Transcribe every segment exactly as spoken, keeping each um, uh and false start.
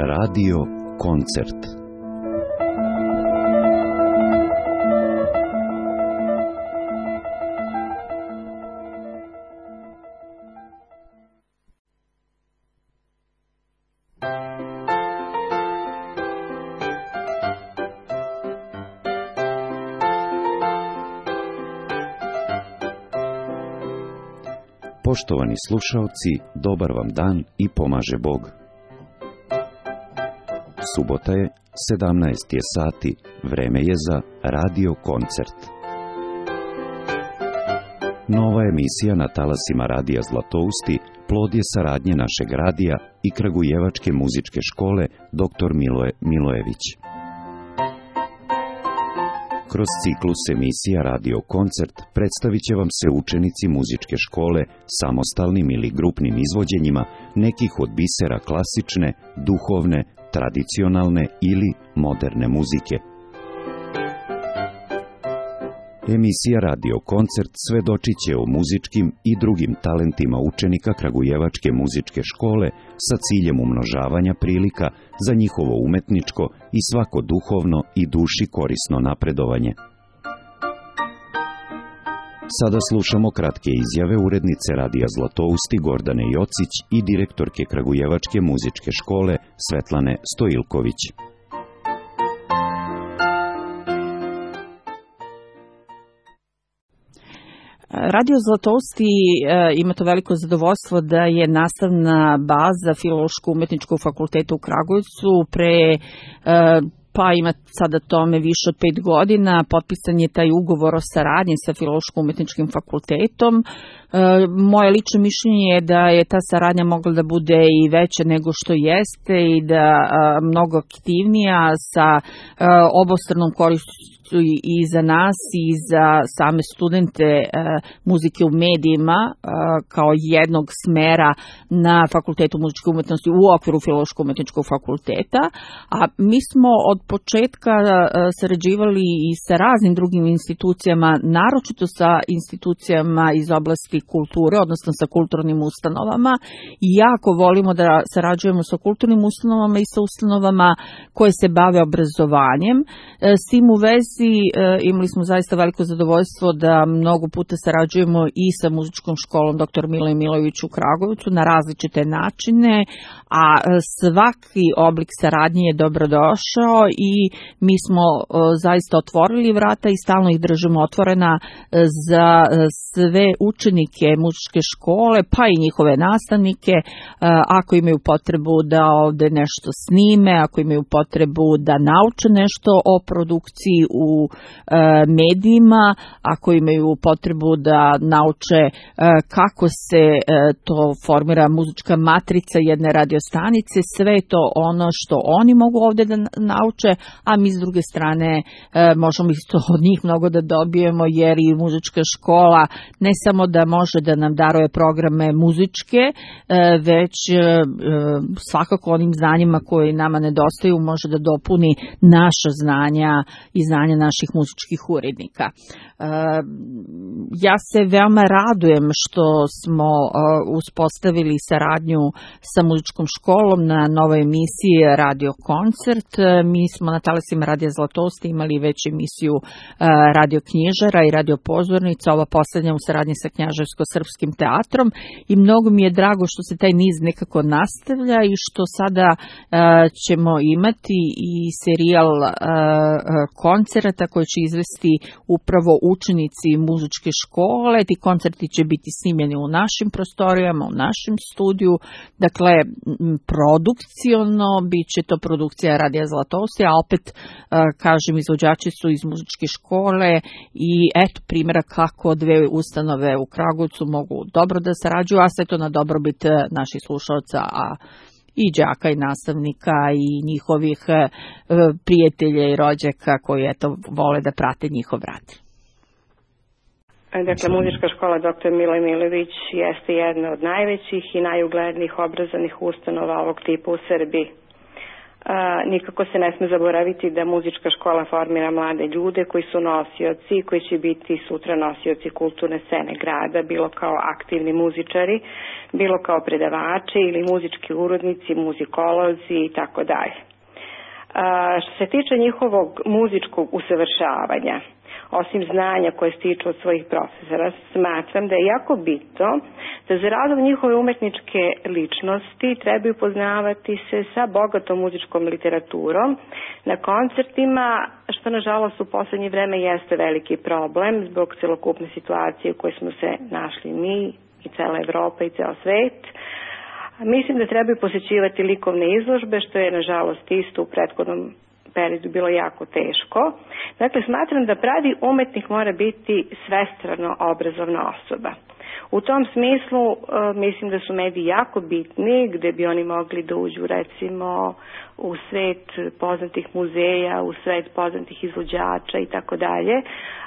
Radio koncert. Poštovani slušaoci, dobar vam dan i pomaže Bog. Subota je, sedamnaest je sati, vreme je za Radio koncert. Nova emisija na talasima Radija Zlatousti plod je saradnje našeg radija i Kragujevačke muzičke škole doktor Miloje Milojević. Kroz ciklus emisija Radio koncert predstavit će vam se učenici muzičke škole samostalnim ili grupnim izvođenjima nekih od bisera klasične, duhovne, tradicionalne ili moderne muzike. Emisija Radio koncert svedočit će o muzičkim i drugim talentima učenika Kragujevačke muzičke škole sa ciljem umnožavanja prilika za njihovo umetničko i svako duhovno i duši korisno napredovanje. Sada slušamo kratke izjave urednice Radija Zlatousti Gordane Jocić i direktorke Kragujevačke muzičke škole Svetlane Stojilković. Radio Zlatousti e, ima to veliko zadovoljstvo da je nastavna baza Filološko-umetničkog fakulteta u Kragujevcu pre e, pa ima sada tome više od pet godina, potpisan je taj ugovor o saradnji sa Filološko-umetničkim fakultetom. E, moje lično mišljenje je da je ta saradnja mogla da bude i veća nego što jeste i da a, mnogo aktivnija sa a, obostranom korišću i za nas i za same studente e, muzike u medijima e, kao jednog smera na Fakultetu muzičke umetnosti u okviru Filološko-umetničkog fakulteta, a mi smo od početka e, sarađivali i sa raznim drugim institucijama, naročito sa institucijama iz oblasti kulture, odnosno sa kulturnim ustanovama, i jako volimo da sarađujemo sa kulturnim ustanovama i sa ustanovama koje se bave obrazovanjem. E, s tim u vezi imali smo zaista veliko zadovoljstvo da mnogo puta sarađujemo i sa muzičkom školom doktor Miloje Milojević u Kragujevcu na različite načine, a svaki oblik saradnje je dobrodošao i mi smo zaista otvorili vrata i stalno ih držimo otvorena za sve učenike muzičke škole, pa i njihove nastavnike, ako imaju potrebu da ovde nešto snime, ako imaju potrebu da nauče nešto o produkciji u medijima, ako imaju potrebu da nauče kako se to formira muzička matrica jedne radiostanice, sve je to ono što oni mogu ovde da nauče, a mi s druge strane možemo isto od njih mnogo da dobijemo, jer i muzička škola ne samo da može da nam daruje programe muzičke, već svakako onim znanjima koji nama nedostaju može da dopuni naša znanja i znanja naših muzičkih urednika. Ja se veoma radujem što smo uspostavili saradnju sa muzičkom školom na novoj emisiji Radio koncert. Mi smo na talasima Radija Zlatousti imali već emisiju Radio knjižara i Radio pozornica, ova poslednja u saradnji sa Knjaževsko-srpskim teatrom, i mnogo mi je drago što se taj niz nekako nastavlja i što sada ćemo imati i serijal koncerata koji će izvesti upravo učenici muzičke škole. Ti koncerti će biti snimljeni u našim prostorijama, u našem studiju, dakle produkciono bit će to produkcija Radija Zlatousti, a opet kažem, izvođači su iz muzičke škole i eto primjera kako dve ustanove u Kragujevcu mogu dobro da sarađuju, a sve to na dobrobit naših slušalca, a i đaka i nastavnika i njihovih e, prijatelja i rođaka koji eto vole da prate njihov rad. Dakle, muzička škola doktor Miloje Milojević jeste jedna od najvećih i najuglednijih obrazovnih ustanova ovog tipa u Srbiji. Nikako se ne sme zaboraviti da muzička škola formira mlade ljude koji su nosioci, koji će biti sutra nosioci kulturne scene grada, bilo kao aktivni muzičari, bilo kao predavači ili muzički urodnici, muzikolozi i tako dalje. Što se tiče njihovog muzičkog usavršavanja, osim znanja koje stiču od svojih profesora, smatram da je jako bitno da za razvoj njihove umetničke ličnosti trebaju poznavati se sa bogatom muzičkom literaturom na koncertima, što nažalost u poslednje vreme jeste veliki problem zbog celokupne situacije u kojoj smo se našli mi i cela Evropa i ceo svet. Mislim da trebaju posećivati likovne izložbe, što je nažalost isto u prethodnom periodu bilo jako teško. Dakle, smatram da pravi umetnik mora biti svestrano obrazovna osoba. U tom smislu mislim da su mediji jako bitni, gde bi oni mogli da uđu recimo u svet poznatih muzeja, u svet poznatih izvođača i tako dalje.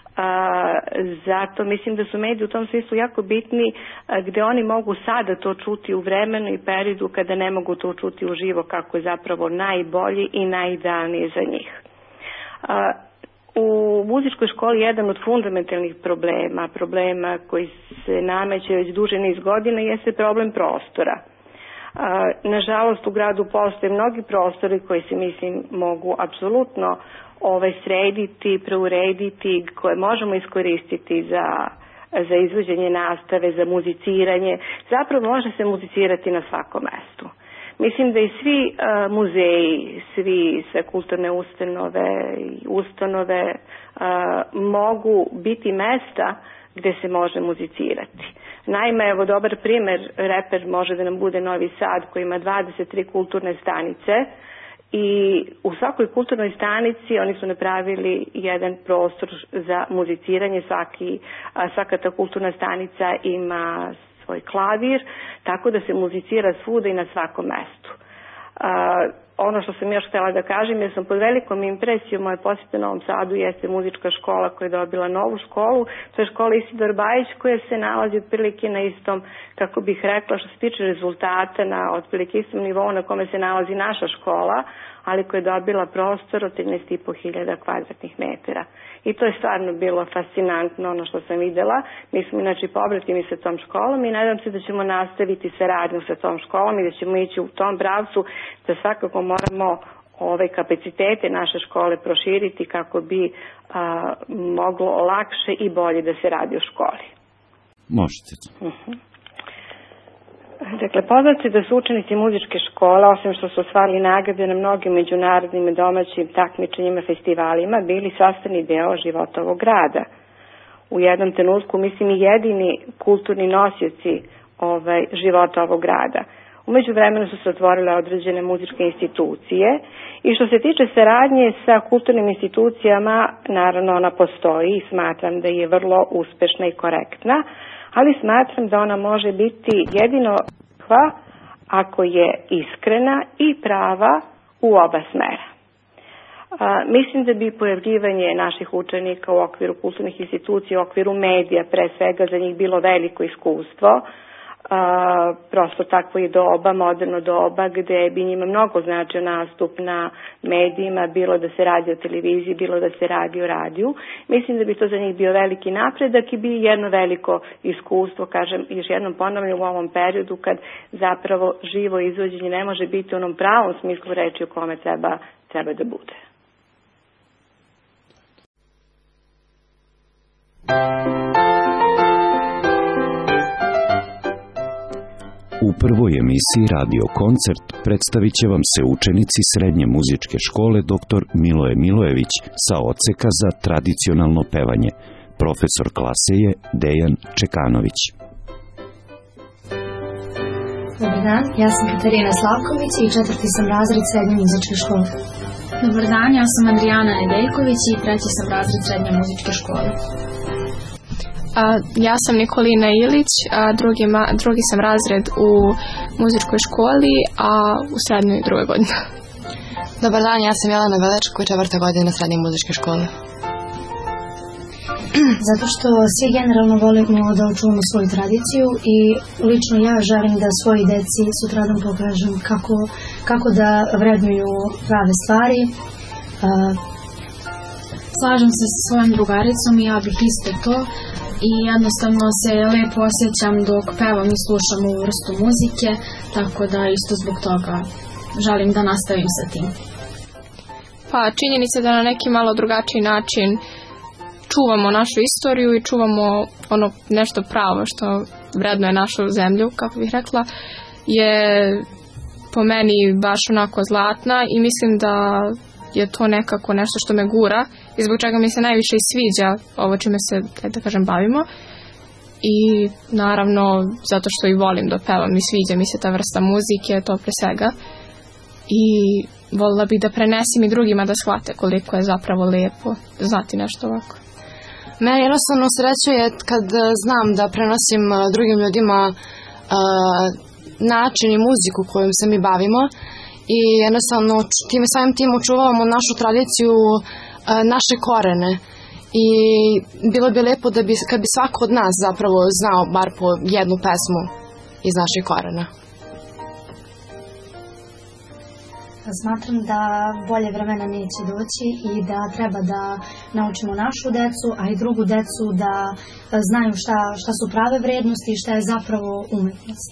Zato mislim da su mediji u tom smislu jako bitni, gde oni mogu sada to čuti u vremenu i periodu kada ne mogu to čuti uživo, kako je zapravo najbolji i najidealnije za njih. U muzičkoj školi jedan od fundamentalnih problema, problema koji se nameće već duže niz godina, jeste problem prostora. Nažalost, u gradu postoje mnogi prostori koji se, mislim, mogu apsolutno ovaj, srediti, preurediti, koje možemo iskoristiti za, za izvođenje nastave, za muziciranje. Zapravo može se muzicirati na svakom mestu. Mislim da i svi uh, muzeji, svi sve kulturne ustanove i ustanove uh, mogu biti mesta gde se može muzicirati. Naime, evo dobar primer, reper može da nam bude Novi Sad koji ima dvadeset tri kulturne stanice i u svakoj kulturnoj stanici oni su napravili jedan prostor za muziciranje. Svaki, svaka ta kulturna stanica ima svoj klavir, tako da se muzicira svuda i na svakom mestu. Uh, ono što sam još htjela da kažem, jer sam pod velikom impresijom moje posjete u Novom Sadu, jeste muzička škola koja je dobila novu školu. To je škola Isidor Bajić koja se nalazi otprilike na istom, kako bih rekla, što se tiče rezultata, na otprilike istom nivou na kome se nalazi naša škola, ali koja je dobila prostor od trinaest i po hiljada kvadratnih metara. I to je stvarno bilo fascinantno ono što sam videla. Mi smo inače pobratimi sa tom školom i nadam se da ćemo nastaviti saradnju sa tom školom i da ćemo ići u tom pravcu, da svakako moramo ove kapacitete naše škole proširiti kako bi a, moglo lakše i bolje da se radi u školi. Možete. Uh-huh. Dakle, poznato je da su učenici muzičke škole, osim što su osvajali nagrade na mnogim međunarodnim i domaćim takmičenjima, festivalima, bili sastavni deo života ovog grada. U jednom trenutku, mislim, i jedini kulturni nosioci ovaj, života ovog grada. Umeđu vremenu su se otvorile određene muzičke institucije i što se tiče saradnje sa kulturnim institucijama, naravno ona postoji i smatram da je vrlo uspešna i korektna, ali smatram da ona može biti jedino hva ako je iskrena i prava u oba smera. A, mislim da bi pojavljivanje naših učenika u okviru kulturnih institucija, u okviru medija, pre svega za njih bilo veliko iskustvo. A, prosto takvo je doba, moderno doba, gde bi njima mnogo značio nastup na medijima, bilo da se radi o televiziji, bilo da se radi o radiju. Mislim da bi to za njih bio veliki napredak i bi jedno veliko iskustvo, kažem, još jednom ponavljam, u ovom periodu kad zapravo živo izvođenje ne može biti u onom pravom smislu reči u kome treba, treba da bude. U prvoj emisiji Radio Koncert predstavit će vam se učenici Srednje muzičke škole doktor Miloje Milojević sa odseka za tradicionalno pevanje. Profesor klase je Dejan Čekanović. Dobar dan, ja sam Katarina Slavković i četvrti sam razred Srednje muzičke škole. Dobar dan, ja sam Adriana Nedeljković i treći sam razred Srednje muzičke škole. A, ja sam Nikolina Ilić, a drugi, ma, drugi sam razred u muzičkoj školi, a u srednjoj i drugoj godini. Dobar dan, ja sam Jelena Velečko i četvrta godina Srednje muzičke škole. Zato što svi generalno volimo da očuvamo svoju tradiciju i lično ja želim da svoji deci sutradan pokažem kako, kako da vrednuju prave stvari. Uh, Slažem se sa svojom drugaricom i ja bih isto to i jednostavno se lepo osjećam dok pevam i slušam ovu vrstu muzike, tako da isto zbog toga želim da nastavim sa tim. Pa činjenica da na neki malo drugačiji način čuvamo našu istoriju i čuvamo ono nešto pravo što vrednuje našu zemlju, kako bih rekla, je po meni baš onako zlatna i mislim da je to nekako nešto što me gura i zbog čega mi se najviše i sviđa ovo čime se, da kažem, bavimo. I naravno zato što i volim da pevam i sviđa mi se ta vrsta muzike, to pre svega. I volila bih da prenesim i drugima da shvate koliko je zapravo lepo znati nešto ovako. Meni jednostavno sreća je kad znam da prenosim drugim ljudima uh, način i muziku kojom se mi bavimo i jednostavno tim, samim tim očuvamo našu tradiciju, uh, naše korene i bilo bi lepo da bi, kad bi svako od nas zapravo znao bar po jednu pesmu iz naših korena. Smatram da bolje vremena neće doći i da treba da naučimo našu decu, a i drugu decu da znaju šta, šta su prave vrednosti i šta je zapravo umetnost.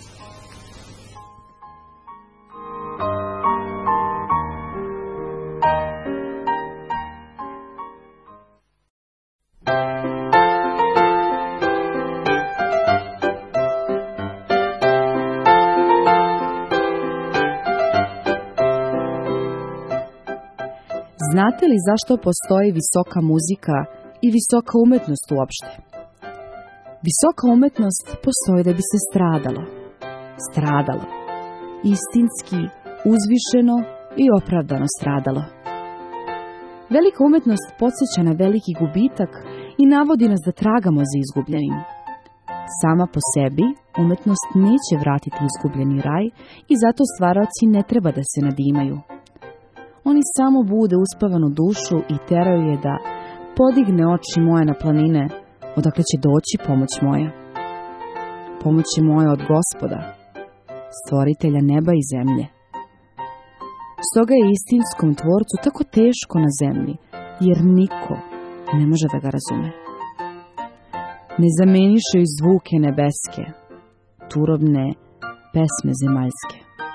Znate li zašto postoji visoka muzika i visoka umetnost uopšte? Visoka umetnost postoji da bi se stradalo. Stradalo. Istinski, uzvišeno i opravdano stradalo. Velika umetnost podsjeća na veliki gubitak i navodi nas da tragamo za izgubljenim. Sama po sebi umetnost neće vratiti izgubljeni raj i zato stvaraoci ne treba da se nadimaju. Oni samo bude uspavanu dušu i teraju je da podigne oči moje na planine, odakle će doći pomoć moja. Pomoć je moja od Gospoda, stvoritelja neba i zemlje. Stoga je istinskom tvorcu tako teško na zemlji, jer niko ne može da ga razume. Ne zameniše i zvuke nebeske, turobne pesme zemaljske.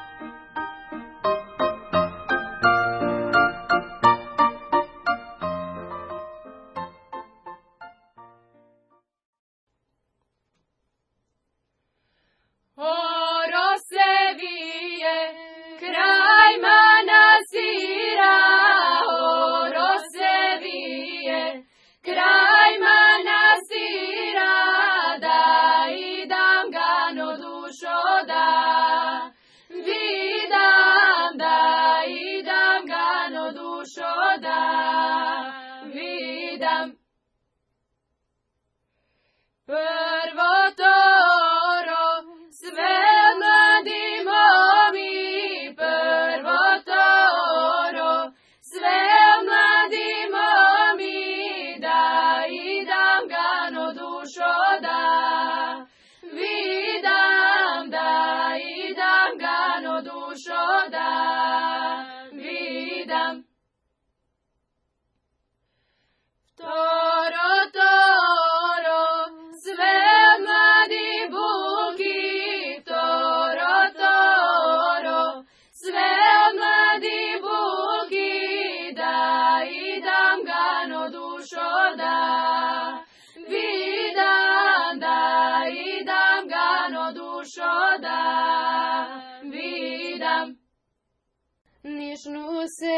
Nišnu se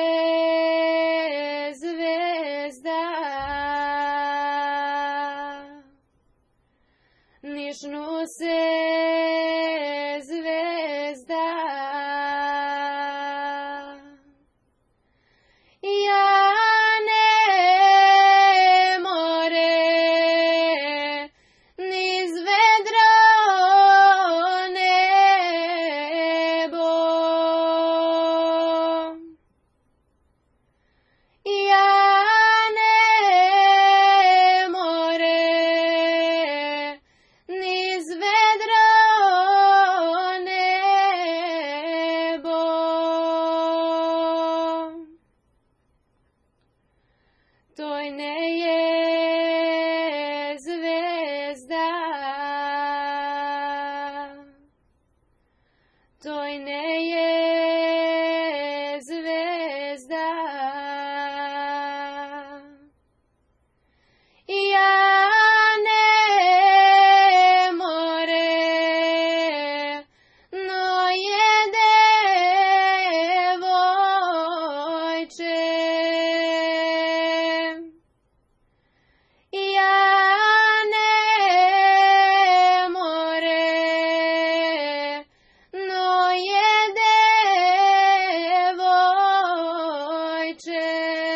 zvezda, nišnu se zvezda, ja ne more, niz vedro nebo. Ja je zvezda. Ja ne more, no je devojče. Ja ne more, no je devojče.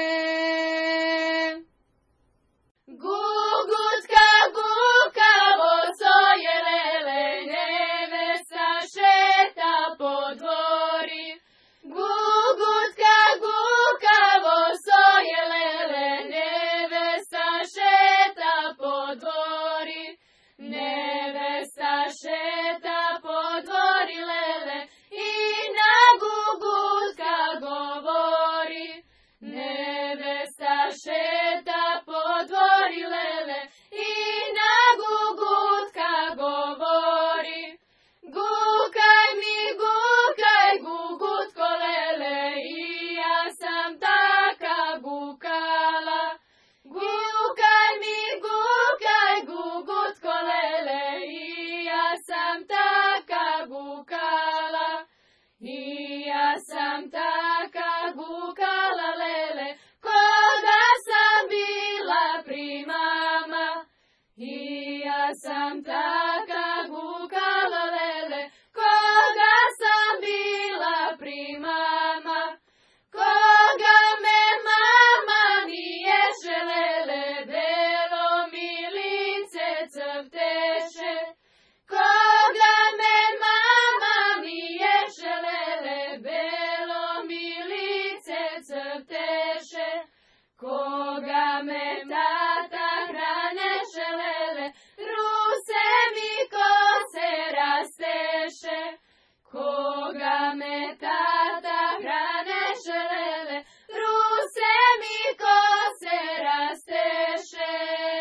Gugutka gukavo soje lele, nevesta šeta po dvori. Gugutka gukavo soje lele, nevesta šeta po dvori. Nevesta šeta po dvori lele i na gugutka govori. Nevesta šeta po dvori lele i na gugutka govori. Gukaj mi, gukaj gugutko lele, i ja sam taka gukala. Gukaj mi, gukaj gugutko lele, i ja sam taka gukala. I ja sam taka gukala lele, koga sam bila pri mama. I ja sam taka gukala lele, koga sam bila pri mama. Koga me mama nije želele, belo mi lice crteše. Koga me mama nije želele, belo mi lice crteše. Koga me tata hrane želele, ruse mi kose rasteše. Koga me tata hrane želele, ruse mi kose rasteše.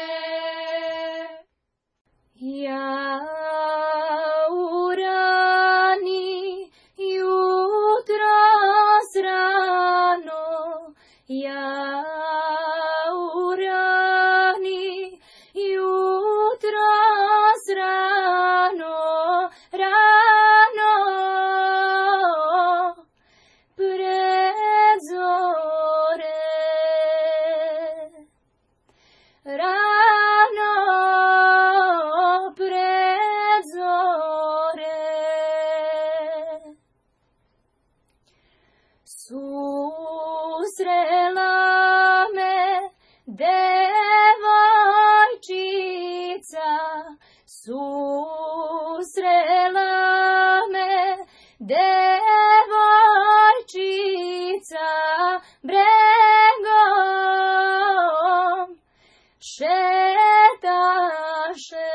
Ja urani jutros rano, ja urani jutros rano, rano pred zore. Rano pred zore. Susrela me devojčica, susrela me devojčica, bregom šetaše.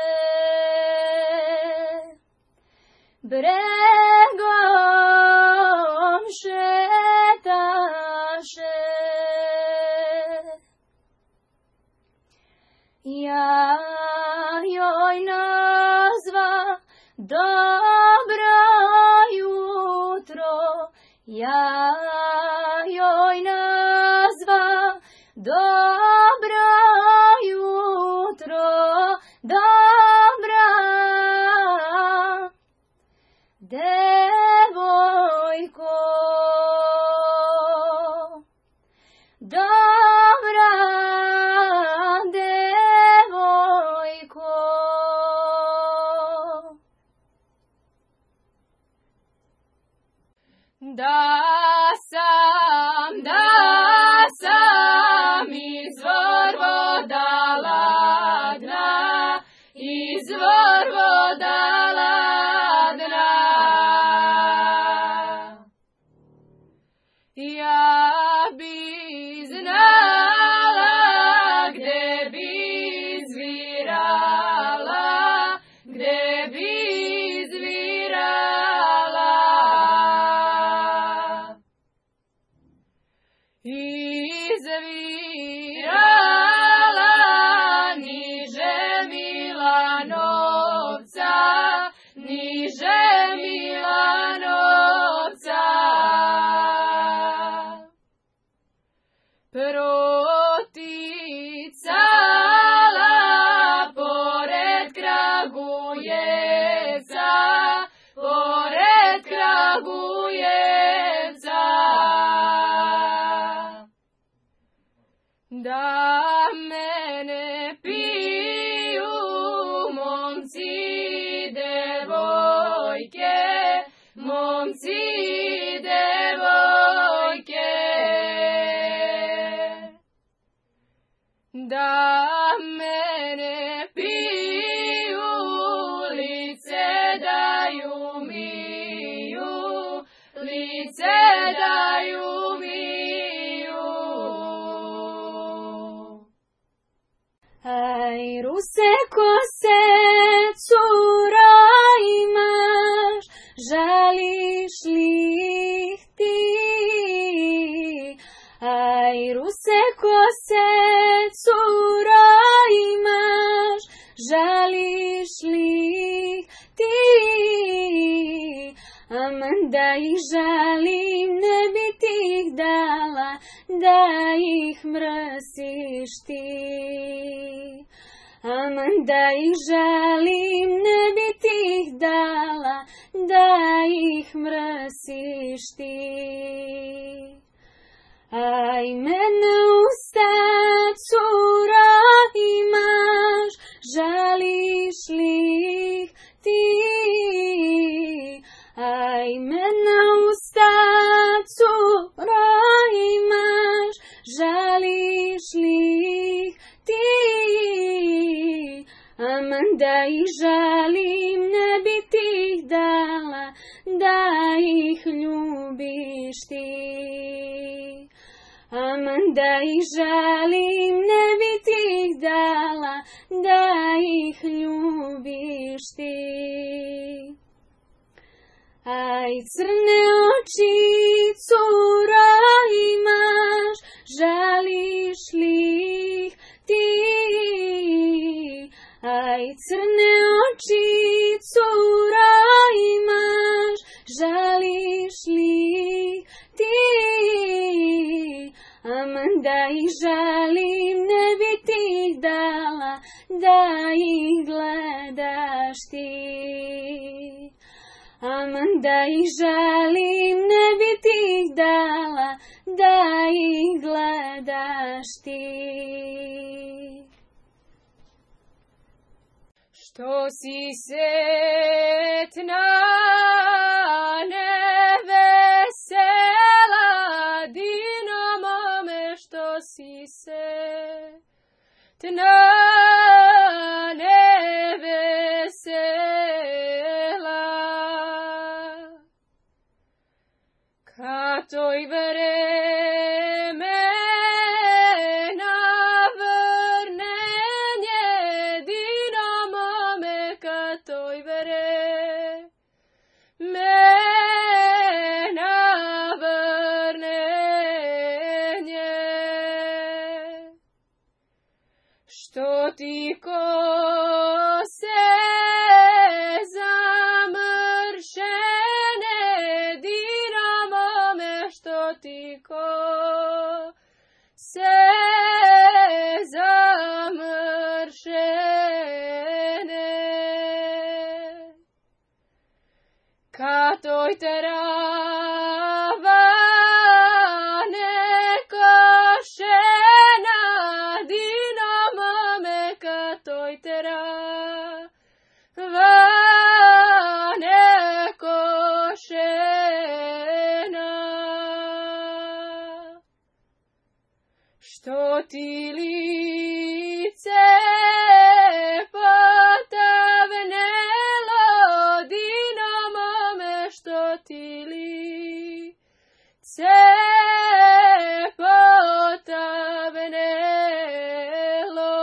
Bregom šetaše. Ja joj nazva dobro jutro, ja joj nazva dobro jutro, dobra devojko, dobra devojko. Da sam, da sam izvor voda ladna, izvor voda ladna. Ja bi znala gde bi izvirala, gde bi izvirala. Izvirala niže Milanovca, niže Milanovca. klinci devojke, da mene piju, lice daju miju, lice daju miju. Aj, ruse kose, cura imaš, žališ li ih ti? Aj, ruse kose, cura imaš, žališ li ih ti? Aman da ih žalim, ne bi ti ih dala, da ih mrsiš ti. Aman da ih žalim, ne bi ti ih dala, da ih mrsiš ti. Aj, mene usta, cura imaš, žališ li ih ti? Aj, mene usta, cura imaš, žališ li ih ti? Aman da ih žalim, ne bi ti ih dala, da ih ljubiš ti. Aman da ih žalim, ne bi ti ih dala, da ih ljubiš ti. Aj, crne oči, cura imaš, žališ li ih ti? Aj, crne oči, cura imaš, žališ li ih ti? Aman da ih žalim, ne bi ti ih dala, da ih gledaš ti. Aman da ih žalim, ne bi ti ih dala, da ih gledaš ti. Što si setna, nevesela, dino mome, što si setna, nevesela. Kato i vreme navrnenje, dino mome, kato i vreme navrnenje. Što ti kose zamršene, dino mome, što ti kose zamršene. Katoj trava nekošena, dino mome, katoj trava nekošena. Što ti lice potavnelo, dino mome, što ti lice potavnelo.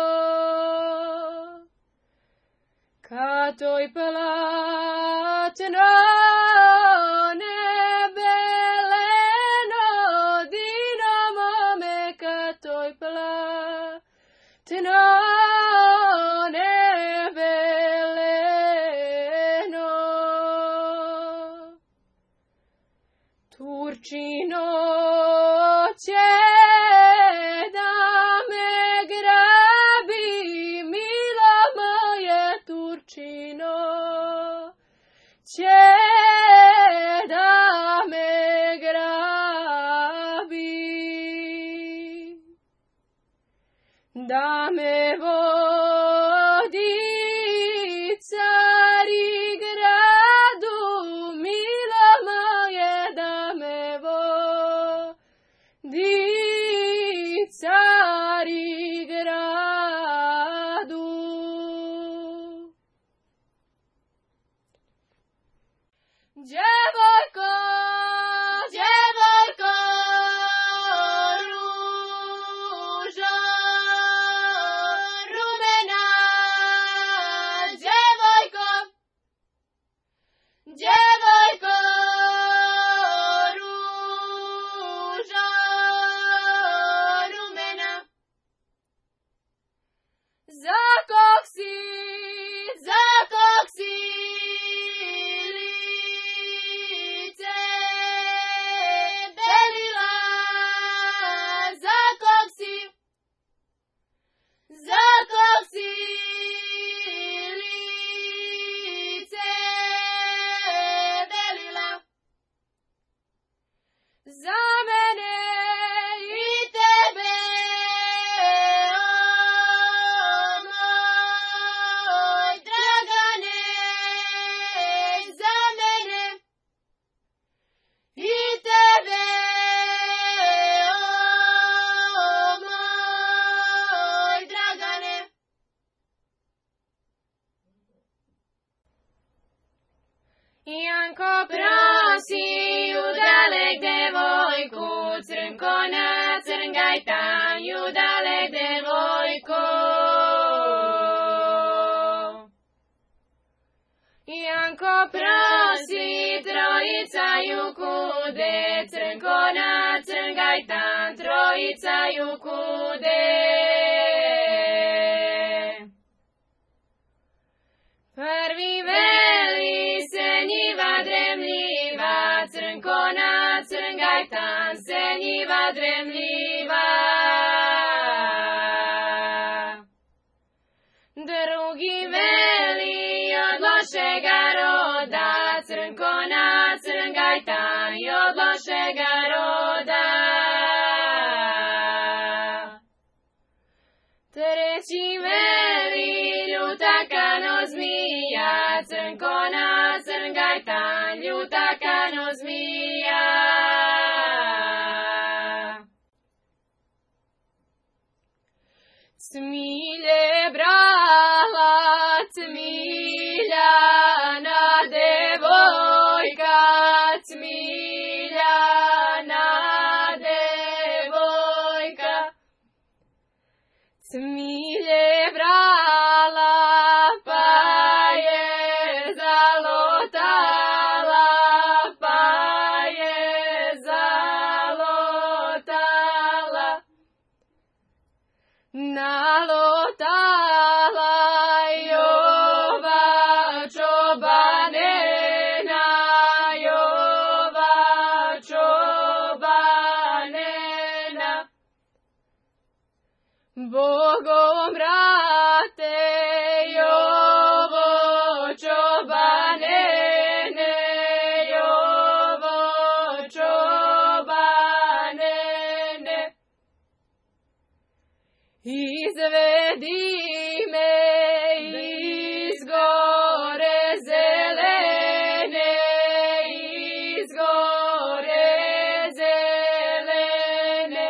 Katoj platno nebeleno, dino mome, katoj platno nebeleno. Turčino će da me grabi, milo moje, Turčino će da me grabi. Da me vodi cari gradu, milo moje, prosi, trojica ju kude, crnko na crngajtan, trojica ju kude. Prvi veli se njiva dremljiva, crnko na crngajtan, se njiva dremljiva. Drugi veli od lošega roda, crnko na crngajtan, i od lošega roda. Treći veli ljuta kano zmija, crnko na crngajtan, ljuta kano zmija. Cmilje brala, Cmiljana devojka, Cmiljana devojka. Cmilje brala, pa je zalotala, pa je zalotala. Nalotala Jova čobanena, Jova čobanena. Bogom brate Jovo čobanene, Jovo čobanene. Izvedi me iz gore zelene, iz gore zelene.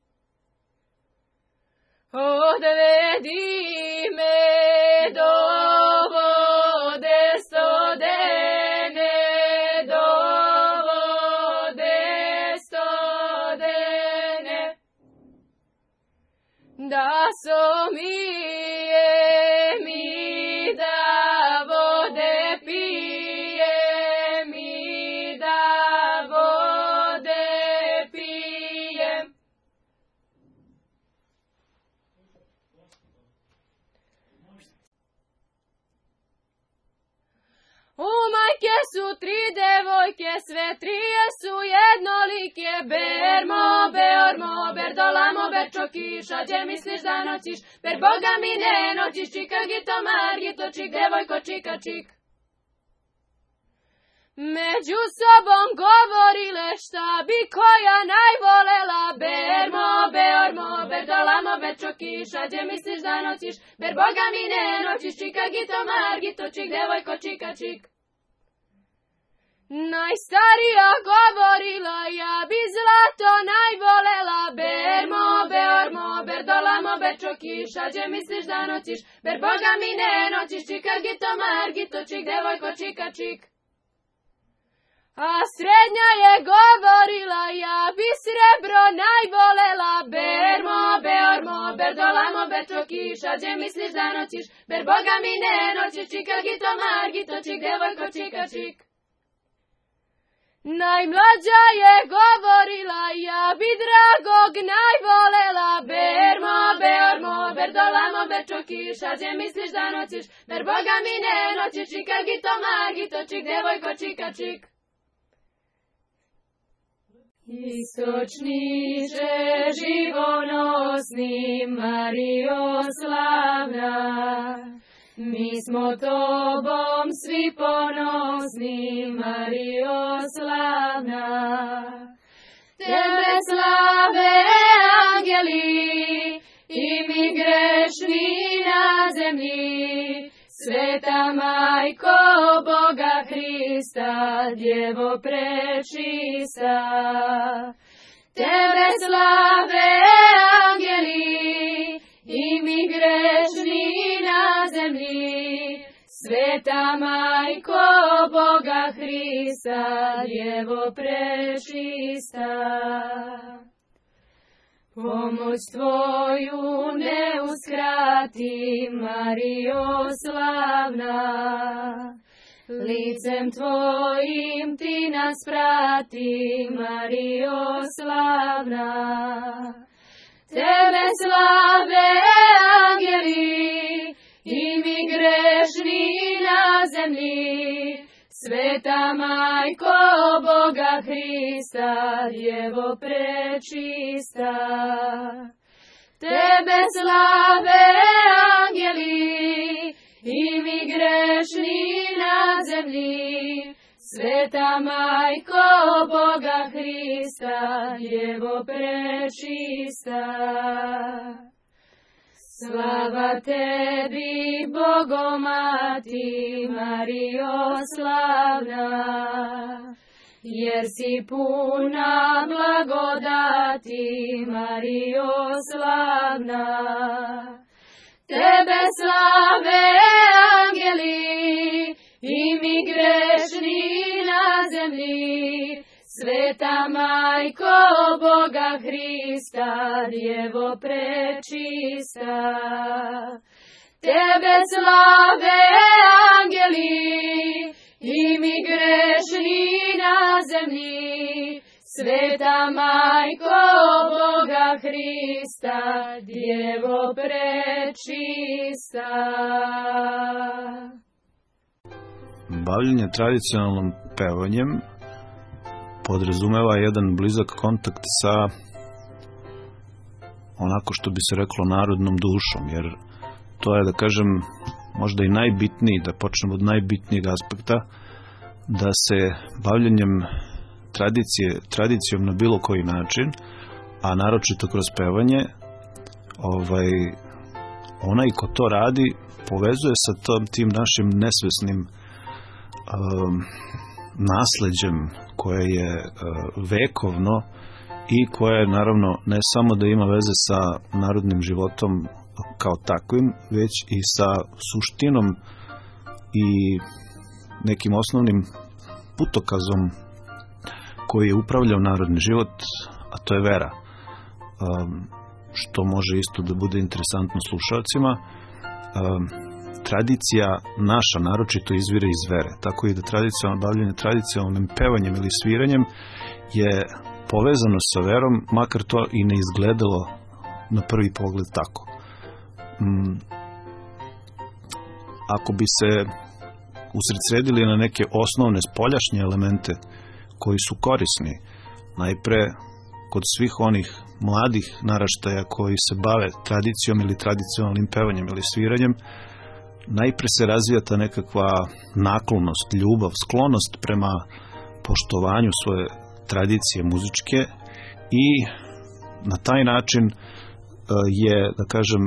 Odvedi me do vode stodene, do vode stodene. Da somije mi da vode pije, mi da vode pije. U majke su tri devojke, sve trije su jednolike. Bermo, beormo, berdolamo, berčokiša, gdje misliš da noćiš? Ber Boga mi ne noćiš, čika gito margito, čik devojko čika čik. Među sobom govorile šta bi koja najvolela. Bermo, beormo, berdolamo, berčokiša, gdje misliš da noćiš? Ber Boga mi ne noćiš, čika gito margito, čik devojko čika čik. Najstarija govorila, ja bi zlato najvolela. Bermo, beormo, berdolamo, berčokiša, gdje misliš da noćiš? Ber Boga mi ne noćiš, čika gito margito, čik devojko čika čik. A srednja je govorila, ja bi srebro najvolela. Bermo, beormo, berdolamo, berčokiša, gdje misliš da noćiš? Ber Boga mi ne noćiš, čika gito margito, čik devojko čika čik. Najmlađa je govorila, ja bi dragog najvolela. Bermo, beormo, berdolamo, berčokiša, gdje misliš da noćiš? Ber Boga mi ne noćiš, čika gito margito, čik devojko čika čik. Istočniče živonosni, Marijo slavna, mi smo tobom svi ponosni, Marijo slavna. Tebe slave angeli i mi grešni na zemlji, Sveta Majko Boga Hrista, Djevo prečista. Tebe slave angeli i mi grešni na zemlji, Sveta Majko Boga Hrista, Djevo prečista. Pomoć tvoju ne uskrati, Marijo slavna, licem tvojim ti nas prati, Marijo slavna. Tebe slave angeli i mi grešni na zemlji, Sveta Majko Boga Hrista, Djevo prečista. Tebe slave angeli i mi grešni na zemlji, Sveta Majko Boga Hrista, Djevo prečista. Slava tebi, Bogomati, Marijo slavna, jer si puna blagodati, Marijo slavna. Tebe slave angeli i mi grešni na zemlji, Sveta Majko Boga Hrista, Djevo prečista. Tebe slave angeli i mi grešni na zemlji, Sveta Majko Boga Hrista, Djevo prečista. Bavljenje tradicionalnim pevanjem podrazumeva jedan blizak kontakt sa, onako što bi se reklo, narodnom dušom, jer to je, da kažem, možda i najbitniji, da počnemo od najbitnijeg aspekta, da se bavljenjem tradicije, tradicijom na bilo koji način, a naročito kroz pevanje, ovaj, onaj ko to radi povezuje sa tom, tim našim nesvesnim um, nasleđem koje je uh, vekovno i koje naravno ne samo da ima veze sa narodnim životom kao takvim, već i sa suštinom i nekim osnovnim putokazom koji je upravljao narodni život, a to je vera. Um, što može isto da bude interesantno slušalcima. Um, tradicija naša naročito izvire iz vere, tako i da tradicionalno bavljenje tradicionalnim pevanjem ili sviranjem je povezano sa verom, makar to i ne izgledalo na prvi pogled tako. Um, ako bi se usredsredili na neke osnovne spoljašnje elemente koji su korisni, najpre kod svih onih mladih naraštaja koji se bave tradicijom ili tradicionalnim pevanjem ili sviranjem, najpre se razvija ta nekakva naklonost, ljubav, sklonost prema poštovanju svoje tradicije muzičke i na taj način je, da kažem,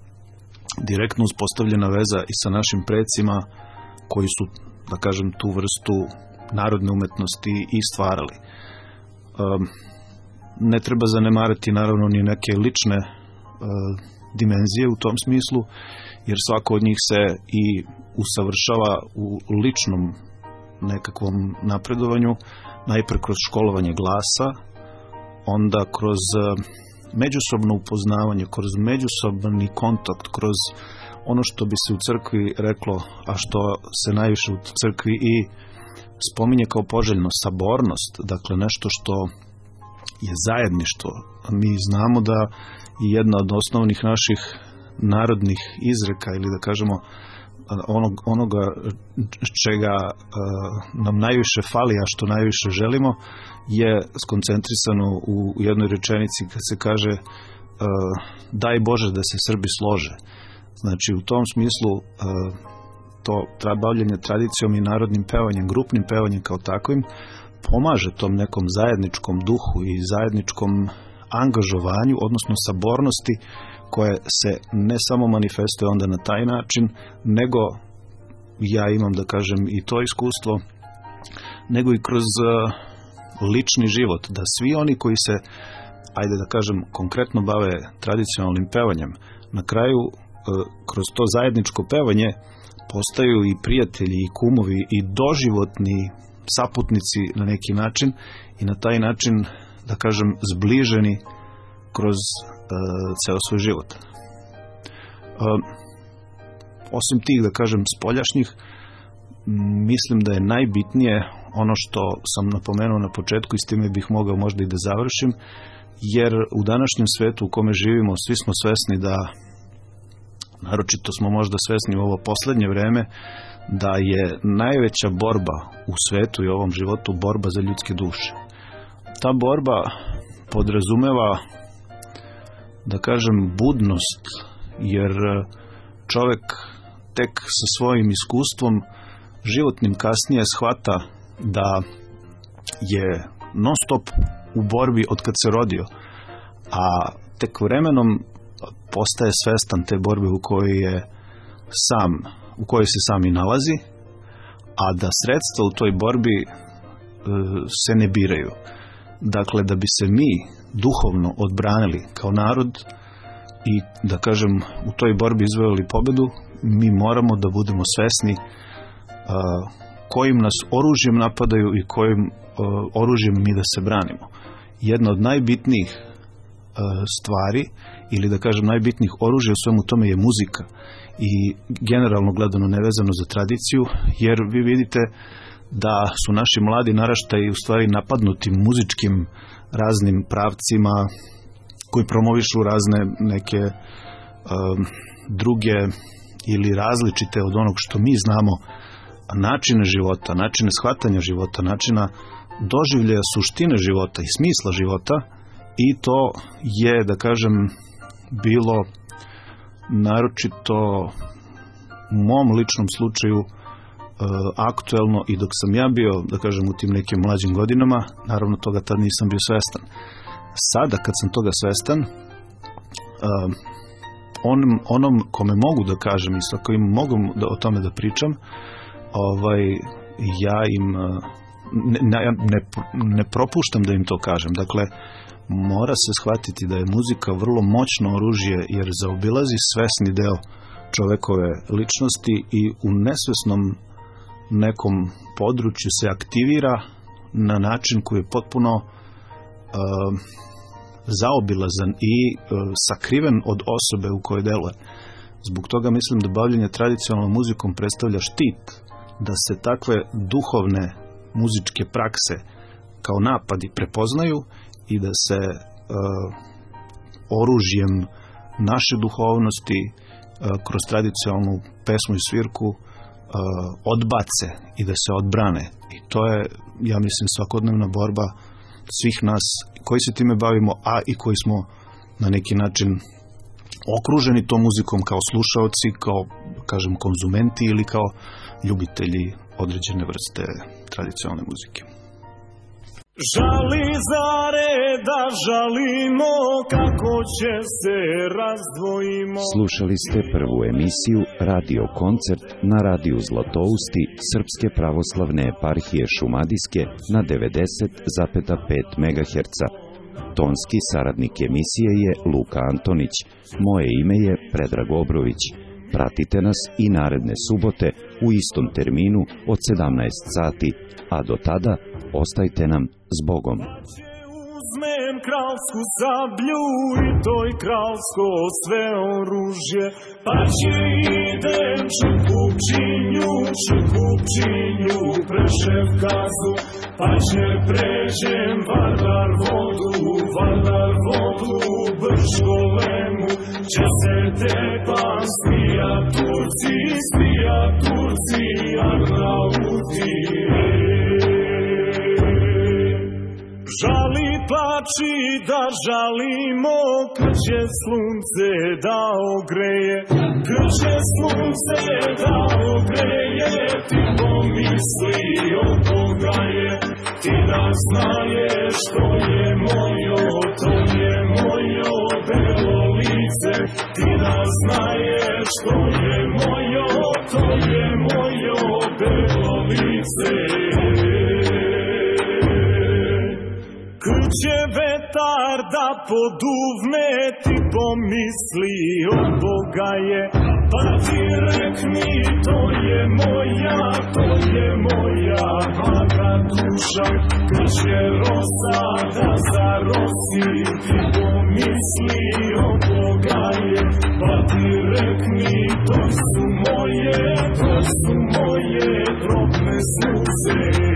direktno uspostavljena veza i sa našim precima koji su, da kažem, tu vrstu narodne umetnosti i stvarali. Um, ne treba zanemarati naravno ni neke lične uh, dimenzije u tom smislu, jer svako od njih se i usavršava u ličnom nekakvom napredovanju, najpre kroz školovanje glasa, onda kroz uh, međusobno upoznavanje, kroz međusobni kontakt, kroz ono što bi se u crkvi reklo, a što se najviše u crkvi i spominje kao poželjno, sabornost, dakle nešto što je zajedništvo. Mi znamo da je jedna od osnovnih naših narodnih izreka ili da kažemo onog, onoga čega uh, nam najviše fali, a što najviše želimo, je skoncentrisano u jednoj rečenici kad se kaže uh, daj Bože da se Srbi slože. Znači u tom smislu uh, to bavljenje tradicijom i narodnim pevanjem, grupnim pevanjem kao takvim, pomaže tom nekom zajedničkom duhu i zajedničkom angažovanju, odnosno sabornosti, koje se ne samo manifestuje onda na taj način, nego ja imam, da kažem, i to iskustvo, nego i kroz uh, lični život, da svi oni koji se, ajde da kažem, konkretno bave tradicionalnim pevanjem, na kraju uh, kroz to zajedničko pevanje postaju i prijatelji i kumovi i doživotni saputnici na neki način i na taj način, da kažem, zbliženi kroz uh, ceo svoj život. Uh, osim tih, da kažem, spoljašnjih mislim da je najbitnije ono što sam napomenuo na početku i s time bih mogao možda i da završim, jer u današnjem svetu u kome živimo svi smo svesni da, naročito smo možda svesni u ovo poslednje vreme, da je najveća borba u svetu i ovom životu borba za ljudske duše. Ta borba podrazumeva, da kažem, budnost, jer čovek tek sa svojim iskustvom životnim kasnije shvata da je non stop u borbi od kad se rodio, a tek vremenom postaje svestan te borbe u kojoj je sam, u kojoj se sam i nalazi, a da sredstva u toj borbi e, se ne biraju. Dakle, da bi se mi duhovno odbranili kao narod i, da kažem, u toj borbi izvojili pobedu, mi moramo da budemo svesni a, kojim nas oružjem napadaju i kojim a, oružjem mi da se branimo. Jedna od najbitnijih a, stvari, ili da kažem najbitnijih oružja u svemu tome je muzika, i generalno gledano nevezano za tradiciju, jer vi vidite da su naši mladi naraštaji u stvari napadnuti muzičkim raznim pravcima koji promovišu razne neke uh, druge ili različite od onog što mi znamo načine života, načine shvatanja života, načina doživljaja suštine života i smisla života, i to je, da kažem, bilo naročito u mom ličnom slučaju uh, aktuelno i dok sam ja bio, da kažem, u tim nekim mlađim godinama. Naravno, toga tad nisam bio svestan. Sada, kad sam toga svestan, uh, onom, onom kome mogu da kažem i sa kojim mogu da, o tome da pričam, ovaj, ja im uh, ne, ne, ne propuštam da im to kažem. Dakle, mora se shvatiti da je muzika vrlo moćno oružje, jer zaobilazi svesni deo čovekove ličnosti i u nesvesnom nekom području se aktivira na način koji je potpuno uh, zaobilazan i uh, sakriven od osobe u kojoj deluje. Zbog toga mislim da bavljenje tradicionalnom muzikom predstavlja štit da se takve duhovne muzičke prakse kao napadi prepoznaju i da se uh, oružjem naše duhovnosti uh, kroz tradicionalnu pesmu i svirku uh, odbace i da se odbrane. I to je, ja mislim, svakodnevna borba svih nas koji se time bavimo, a i koji smo na neki način okruženi tom muzikom kao slušaoci, kao, kažem, konzumenti ili kao ljubitelji određene vrste tradicionalne muzike. Žali zare da žalimo, kako će se razdvojimo. Slušali ste prvu emisiju Radio Koncert na radiju Zlatousti Srpske pravoslavne eparhije Šumadijske na devedeset zarez pet megaherca. Tonski saradnik emisije je Luka Antonić. Moje ime je Predrag Obrović. Pratite nas i naredne subote u istom terminu od sedamnaest sati, a do tada ostajte nam s Bogom. Uzmem kralsku sablju i toj kralsko sve oružje, pa će idem Čukupčinju, Čukupčinju prešev kazu, pa će pređem Vardar vodu, Vardar vodu, Brško lemu, će se tepam spija Turci, spija Turci, Arnauti. Žali plači da žalimo, kad će slunce da ogreje, kad će slunce da ogreje, ti pomisli od Boga je, ti da znaješ što je mojo, to je mojo belo lice, ti da znaješ što je mojo, to je mojo belo lice. Kad će vetar da poduvne, ti pomisli od Boga je, pa ti rekni to je moja, to je moja blaga duša. Kad će rosa da zarosi, ti pomisli od Boga je, pa ti rekni to su moje to su moje drobne suze.